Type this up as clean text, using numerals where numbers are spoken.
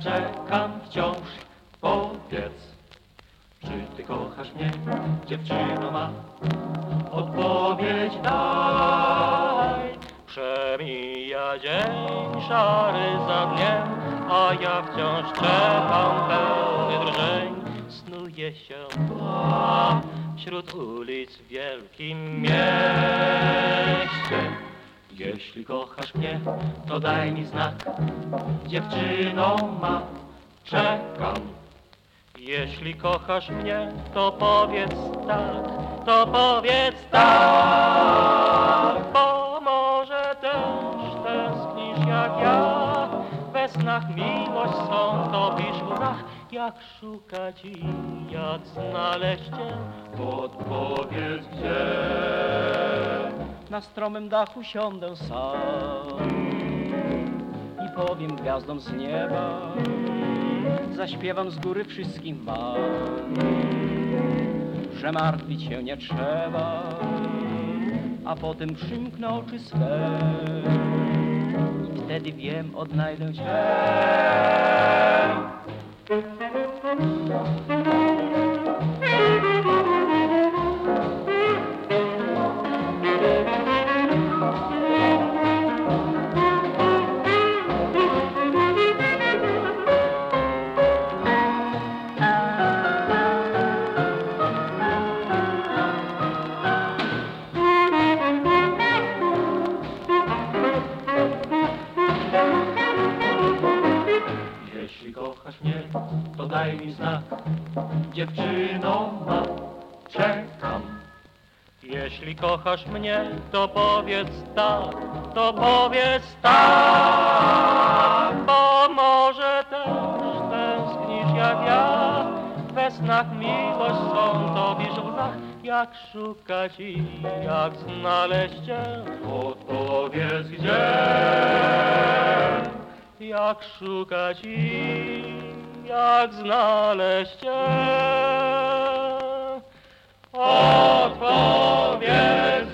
czekam wciąż. Powiedz, czy ty kochasz mnie, dziewczyno ma? Odpowiedź daj. Przemija dzień szary za dniem, a ja wciąż czekam pełny drżeń. Snuje się mgła wśród ulic w wielkim mieście. Jeśli kochasz mnie, to daj mi znak, dziewczyno ma, czekam. Jeśli kochasz mnie, to powiedz tak, bo może też tęsknisz jak ja. We snach miłość swą topisz w łzach. Jak szukać i jak znaleźć cię? Podpowiedz gdzie. Na stromym dachu siądę sam i powiem gwiazdom z nieba, zaśpiewam z góry wszystkim wam, że martwić się nie trzeba, a potem przymknę oczy swe i wtedy wiem, odnajdę cię. Jeśli kochasz mnie, to daj mi znak, dziewczyno ma, czekam. Jeśli kochasz mnie, to powiedz tak, bo może też tęsknisz jak ja. We snach miłość swą topisz w łzach. Jak szukać i jak znaleźć cię? Odpowiedz gdzie. Jak szukać i jak znaleźć cię? Odpowiedz